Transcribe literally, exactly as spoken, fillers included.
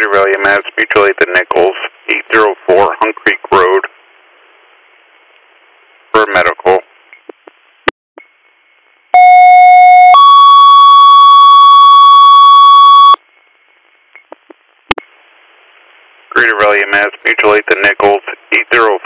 Greater Valley, Mass. Mutual Aid to Nichols, eight zero four Hunk Creek Road for medical. Greater Valley, Mass. Mutual Aid to Nichols, eight zero